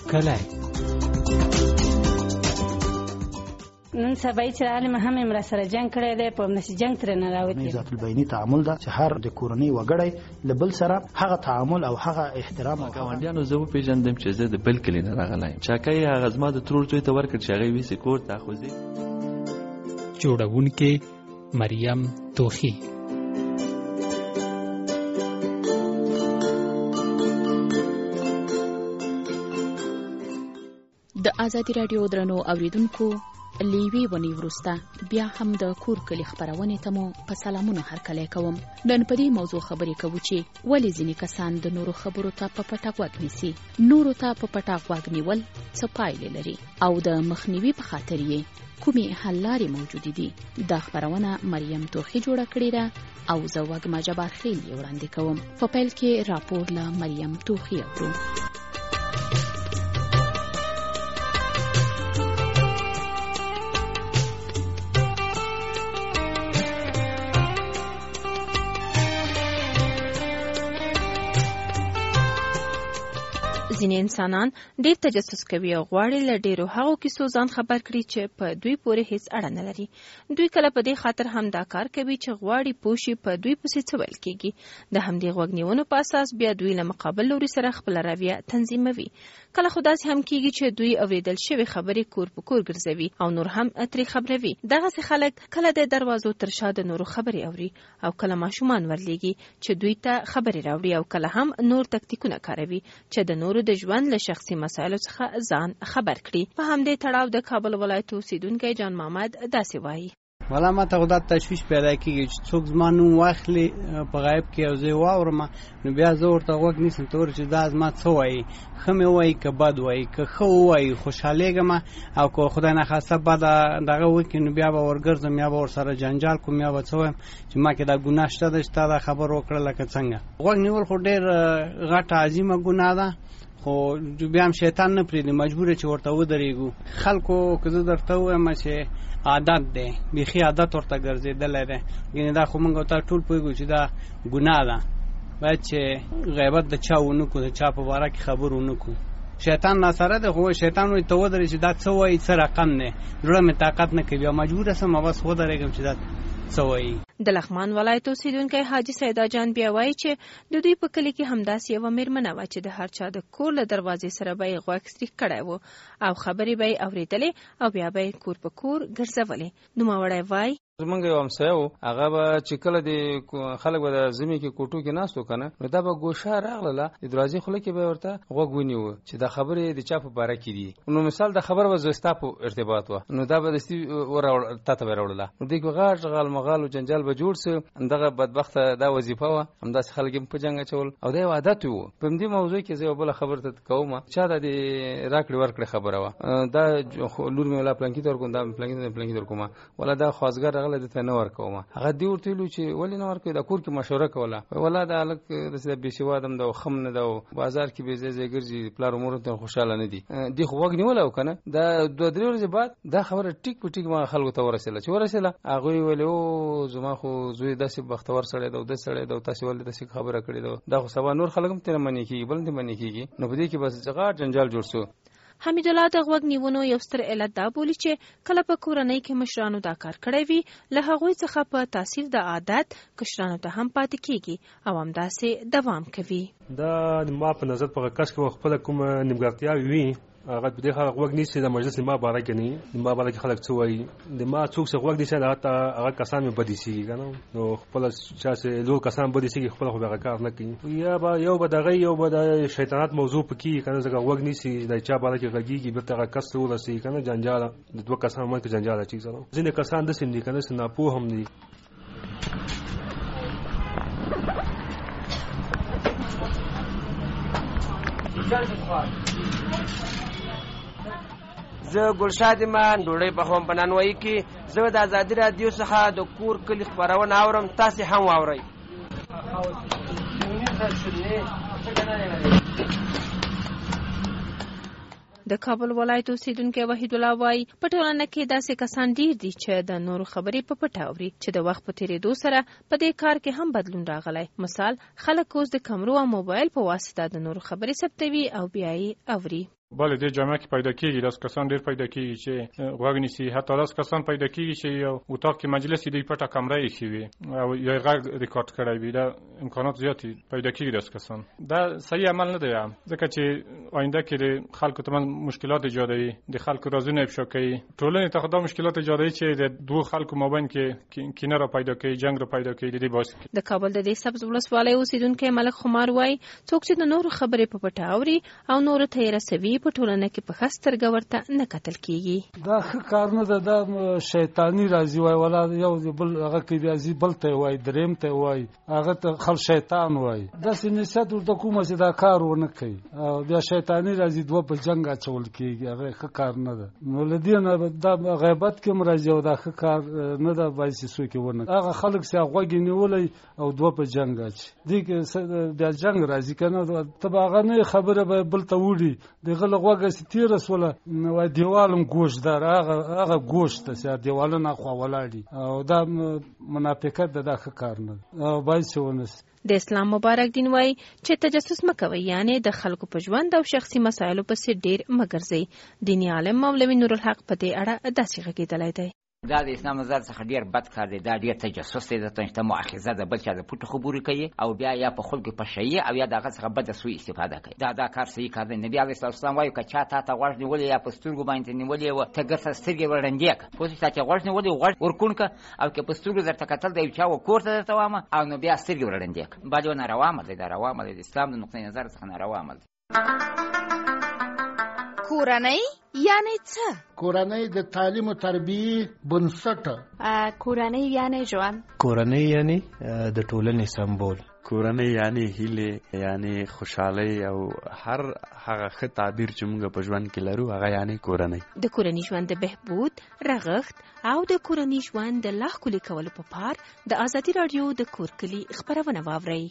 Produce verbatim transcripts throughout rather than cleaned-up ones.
کلی نن سبا چې عالم هم امر سره جنگ کړی دی په نس جنگ تر نه راوتی ذات البینی تعامل دا چې هر د کورنۍ وګړی لبل سره هغه تعامل او هغه احترام او ګاونډیانو زه پیژندم چې زه د بل کلی نه راغلی چاکای هغه زما د ترور زوی ته ورکړ چې هغه ویسې کور ته خوځي. جوړونکې مریم توخی. د ازادي راډیو درنو اوریدونکو لیوی ونی ورسته بیا هم د کور کلی خبرونه ته مو په سلامونه هرکلی کوم. نن په دې موضوع خبرې کوو چې ولې ځینې کسان د نورو خبرو ته په پټه غوږ نیسي. نورو ته په پټه غوږ نیول څه پایلې لري او د مخنیوي په خاطر یې کومې حل لارې موجودې دي. دا خبرونه مریم توخی جوړه کړې ده او زه وږمه جبار خیل یې وړاندې کوم. په پیل کې راپور له مریم توخی اورو. ځینې انسانان ډېر تجسس کوي او غواړي له ډېرو هغو کیسو ځان خبر کړي چې په دوی پورې هیڅ اړه نه لري. دوی کله په دې خاطر هم دا کار کوي چې غواړي پوه شي په دوی پسې څه ویل کېږي. د همدې غوږ نیونو په اساس بیا دوی له مقابل لوري سره خپله رویه تنظیموي. کله خو داسې هم کېږي چې دوی اورېدل شوې خبرې کور په کور ګرځوي او نور هم ترې خبروي. دغسې خلک کله د دروازو تر شا د نورو خبرې اوري او کله ماشومان ورلېږي چې دوی ته خبرې راوړي او کله هم نور تکتیکونه کاروي چې د نورو د ژوند له شخصي مسایلو څخه ځان خبر کړي. په همدې تړاو د کابل ولایت اوسیدونکی جان محمد داسې وایي. والا ما ته خو دا تشویش پیدا کېږي چې څوک زما نوم واخلي په غایب کې او زه یې واورم نو بیا زه ورته غوږ نیسم ته ور چې دا زما څه وایي ښه مې وایي که بد وایي که ښه ووایي خوشحالېږم او که خدای نخواسته بده دغه وکړي نو بیا به ورګرځم یا به ورسره جنجال کوم یا به څه وایم چې ما کې دا ګناه شته ده چې تا دا خبر وکړه لکه څنګه. غوږ نیول خو ډېر غټه عظیمه ګناه ده خو بیا هم شیطان نه پرېږدي مجبوره چې ورته ودرېږو. خلکو که زه درته ووایم چې عادت دی بیخي عادت ورته ګرځېدلی دی یعنې دا خو موږ او تا ټول پوهېږو چې دا ګناه ده باید چې غیبت د چا ونه کړو د چا په باره کې خبر ونه کړو. شیطان ناسره دی خو شیطان وایي ته ودرې چې دا څه وایي څه رقم دی زړه مې طاقت نه کوي او مجبوره سم بس ودرېږم چې دا څه وایي. د لغمان ولایت اوسیدونکی حاجي سیدا جان بیا وایي چې د دوی په کلي کې همداسې یوه مېرمنه وه چې د هر چا د کور له دروازې سره به یې غوږ سریښ کړی و او خبرې به یې اورېدلې او بیا به یې کور په کور ګرځولې. نوموړی وایي زمونږ یو همسایه و هغه به چې کله د خلک به د زمې کې کوټو کې ناست و که نه نو دا به ګوشه راغلله د دروازې خوله کې به یې ورته غوږ ونیوه چې دا خبرې د چا په باره کې دي. نو مثال د خبره به زه ستا په ارتباط وه نو دا به دستي تا ته به یې راوړله نو دې کې غاټ غال مغال و جنجال به جوړ سو. همدغه بدبخته دا وظیفه وه همداسې خلک یې په جنګ اچول او دا یو عادت و. په همدې موضوع کې زه یو بله خبره ته کوم چا دا د راکړې ورکړې خبره وه دا لور مې ولا پلانکي ته ورکوم دا پلانکي ته پلانکي ته ورکوم ولا دا خواځګر راغلی دته نه ورکوم هغه دې ورته ویلو چې ولې نه ورکوي دا کور کې مشوره کوله ولا دا هلک داسې بې سواد هم ده او خم نه ده او بازار کې بې ځای ځای ګرځي پلار و مور ته خوشحاله نه دي. دې خو غوږ نیولی و که نه دا دوه درې ورځې بعد دا خبره ټیک په ټیک ما خلکو ته ورسېله چې ورسېله هغوی ویلې او زما خو زوی داسې بختور سړی ده او داسې سړی ده او تاسې ولې داسې خبره کړې ده دا خو سبا نور خلک هم ترې منې کېږي بل هم ترې منې کېږي نو په دې کې بس غاټ جنجال جوړ سو. حمیدالله د غوږ نیونو یو ستر علت دا بولي چې کله په کورنۍ کې مشرانو دا کار کړی وي له هغوی څخه په تاثیر د عادت کشرانو ته هم پاتې کېږي او همداسې دوام کوي. دا ما په نظر په کس کې خپله کومه نیمګړتیاوې وي هغه په دې خلک غوږ نیسي د مجلس ما باره کې نه د ما باره کې خلک څه وایي د ما څوک چې غوږ نیسي هغه کسان مې بدې سېږي که نه نو خپله چا چې لوړ کسان بدې سېږي خپله خو به هغه کار نه کوي یا به یو به دغه یو به د شیطانت موضوع پکې وي که نه ځکه غوږ نیسي د چا باره کې غږېږي بېرته هغه کس ته ورسېږي که نه جنجال د دوه کسانو منځ کې جنجال اچي سره ځینې کسان داسې هم دي که نه چې ناپوه هم دي. زه ګلشاد ایمان ډوډۍ پخوم په نانوایي کې زه د ازادي راډیو څخه د کور کلي خپرونه اورم تاسې هم واورئ. د کابل ولایت اوسیدونکی وحید الله وایي په ټولنه کې داسې کسان ډیر دي چې د نورو خبرې په پټه اوري چې د وخت په تېرېدو سره په دې کار کې هم بدلون راغلی. مثال خلک اوس د کمرو او موبایل په واسطه د نورو خبرې ثبتوي او بیا یې اوري. بله دې جامعه کې پیدا کیږي، داس کسان ډیر پیدا کیږي چې غوږ نیسي، حتی داس کسان پیدا کیږي چې یو اتاق کې مجلس دی پټه کمره یې وي او یو غږ ریکارډ کړی وي. دا امکانات زیات پیدا کیږي داس کسان. دا صحیح عمل نه دی، ځکه چې آینده کې د خلکو ترمنځ مشکلات ایجادوي، د خلکو رازونه افشا کوي. ټولنې ته خدای مشکلات ایجادوي چې د دوه خلکو مابین کې کینه را پیدا کوي، جنگ را پیدا کوي. د دې باعث د کابل د دې سبز ولسوالۍ اوسیدونکو ملک خمار وای څوک چې د نورو خبرې په پټه اوري او نور ته یې رسوي په ټولنه کې په خسترګه ورته نه کتل کیږي. دا ښه کار نه ده، دا شیطانی راځي وای ولا یو بل هغه کې راځي بل ته وای دریم ته وای هغه ته خل شیطان وای. دا سنیست ورته کومه چې دا کار ونه کوي او بیا شیطانی راځي دوه په جنگ اچول کیږي، هغه ښه کار نه ده. نو لدینا دا غیبت کې مرزي او دا ښه کار نه ده بای چې څوک ونه هغه خلک چې غوږی نیولای او دوه په جنگ اچي دي کې بیا جنگ راځي کنه. تبه هغه نه خبره به بل ته وړي دغه لغوګه ستیره سوله نو دیوالم ګوشدار هغه هغه ګوشت چې دیوالونه خو ولاړي او دا منافقت ده، دا ښه کار نه او بای چې ونس. د اسلام مبارک دین وای چې تجسس مکوي، یعنی د خلکو په ژوند او شخصي مسایلو پسې ډیر مګرځي. دینی عالم مولوی نور الحق په دې اړه داسې غږیدلی دی. دا د اسلام نظر څخه ډیر بد کار دی، دا ډیر تجسس دی، د تنشته مؤاخذه ده، بل چا د پټو خبرې کوي او بیا یا په خلکو په شی او یا دغه څخه بد سوء استفاده کوي. دا دا کار صحیح کار دی. نبی علیه السلام وایي که چا تا ته غوږ نیولې یا په سترګو باندې نیولې و ته ګرځه سترګې ورړندې کړه، پوه شوې چې غوږ نیولې غوږ ورکون کړه او که په سترګو درته کتل د یو چا و کور ته درته وامه او نو بیا سترګې ورړندې کړه. بعد یو ناروا عمل دی، دا روا عمل دی، د اسلام د نقطې نظر څخه ناروا عمل دی. کورنۍ یعنی څه؟ کورنۍ د تعلیم او تربیې بنسټ. کورنۍ یعنی ژوند. کورنۍ یعنی د ټولنې سمبول. کورنۍ یعنی هیله، یعنی خوشحالي او هر هغه ښه تعبیر چې موږ په ژوند کې لرو هغه یعنی کورنۍ. د کورنۍ ژوند د بهبود، رغښت او د کورنۍ ژوند د لا ښکلي کولو په پار د ازادي راډیو د کور کلي خپرونه واورئ.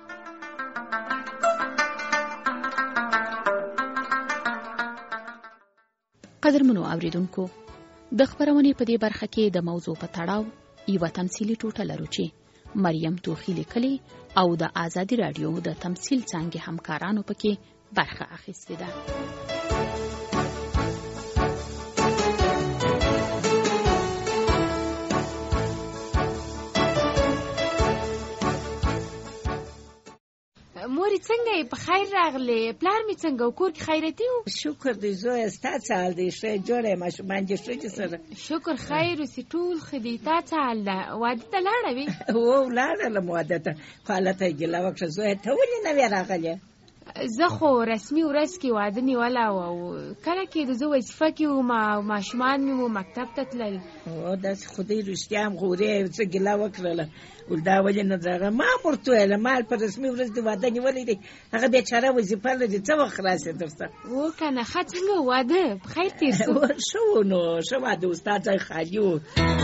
قدرمنو اوریدونکو، د خبرونې په دې برخه کې د موضوع په تړاو یوه تمثیلي ټوټه لرو چې مریم توخی لیکلې او د ازادي راډیو د تمثیل څانګې همکارانو پکې برخه اخیستې ده. مورې څنګه یې؟ په خیر راغلې؟ پلار مې څنګه و؟ کور کې خیرتي و؟ شکر دی زویه، ستا څه حال دی؟ ښه جوړه یې؟ ماشومان دې ښه دي سره؟ شکر خیر اوسې، ټول ښه دي. تا څه حال ده؟ واده ته لاړه وې؟ هو لاړلم واده ته، خو هلته یې ګیله وکړه. زویه ته ولې نه وې راغلې؟ زه خو رسمي ورځ کې واده نیولی و او کله کې د زه وظیفه کې وم او ماشومان مې و مکتب ته تلل. او داسې خو دې رښتیا هم غورې څه ګیله وکړله. ول دا ولې نه راغله؟ ما ورته ویله ما په رسمي ورځ دې واده نیولی دی، هغه بېچاره وظیفه لري، څه وخت راسې درته؟ و که نه ښه څنګه واده په خیر تېر شو؟ ښه و نو ښه واده و، ستا ځای خالي و.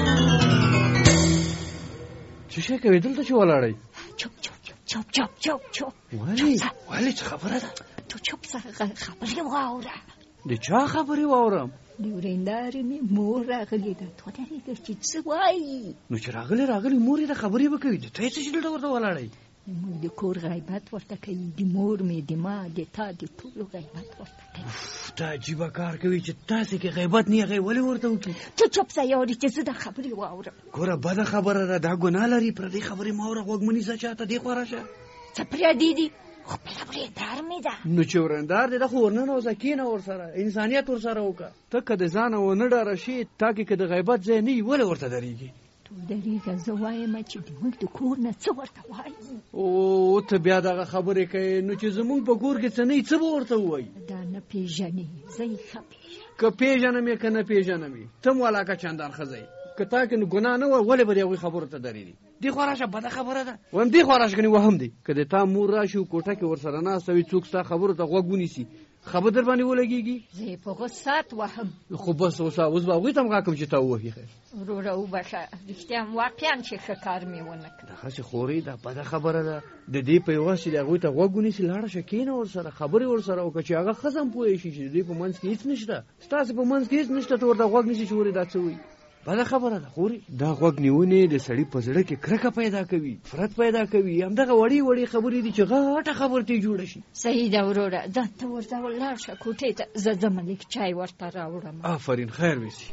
څه شی کوې دلته چې ولاړئ؟ چپ چپ چپ چپ چپ چپ. ولې ولې څه خبره ده؟ تو چپ سره خبرې واوره. د چا خبرې واورم؟ د ورېندارې مې مور راغلې ده، تو درېږه چې څه وایي. نو چې راغلې راغلې مور یې د خبرې به کوي، د ته یې څه چې دلته ورته ولاړئ؟ موږ د کور غیبت ورته کوي، د مور مې د ما د تا د ټولو غیبت ورته کوي. ته عجیبه کار کوي چې تاسې کې غیبت نه هغې ولې ورته وکړي؟ ته چپ ځه یارې چې زه د خبرې واورم. ګوره بده خبره ده، دا ګناه لري، پردۍ خبرې مه اوره، غوږ مه نیسه چاته، دې خوا راشه. څه پردي دي؟ خو بله ورېندار مې ده. نو چې ورېندار دی ده خو ورننوځه، کښېنه ورسره، انسانیت ورسره وکړه. ته که د ځانه ونه ډاره شي، تا کې که د غیبت ځای نه وي ولې ورته درېږي؟ تو درېږه، زه وایم چې زموږ د کور نه څه ورته وایي. او ته بیا دغه خبرې کوې، نو چې زموږ په کور کې څه نه وي څه به ورته ووایي؟ دا نه پېژنې، زه یې ښه پېژنم. که پېژنم یې که نه پېژنم یې، ته م ولاکه چندان ښځه یې، که تا کې نو ګناه نه وه ولې به د هغوی خبرو ته درېږي؟ دې خوا راشه، بده خبره ده. وایم دې خوا راشه، کنې وهم دی، که د تا مور راشي او کوټه کې ورسره ناسته وي، څوک ستا خبرو ته غوږ ونیسي، خبر در باندې ولګېږي؟ زه یې په غوسات وهم. خو بس اوس اوس به هغوی ته هم غاکم چې تا ووهي. خیر وروره وبخښه، رښتیا هم واقعا چې ښه کار مې ونه کړ. دغسې خورې دا بده خبره ده. د دې په یوه چې د هغوی ته غوږ ونیسي، لاړه شه کښېنه ورسره، خبرې ورسره وکړه چې هغه ښځه هم پوه شي چې د دوی په منځ کې هېڅ نشته، ستاسې په منځ کې هېڅ نشته، ته ورته غوږ نیسي چې ورې دا څه وایي. بله خبره ده خوري دا غوږ نیونې د سړي په زړه کې کرکه پیدا کوي فرت پیدا کوي همدغه وړې وړې خبرې دي چې غټه خبره ترې جوړه شي. صحیح ده وروره دا ته ورته ولاړ شه کوټې ته زه ځم لږ چای ورته راوړم. آفرین خیر وسي.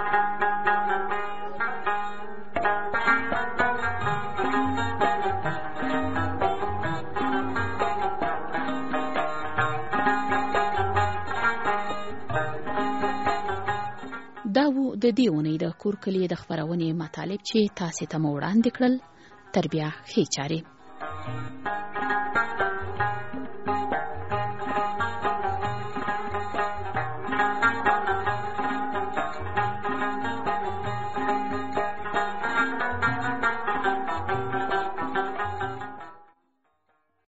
دا و د دې اونۍ د کور کلي د خپرونې مطالب چې تاسې ته مو وړاندې کړل. تر بیا ښې چارې.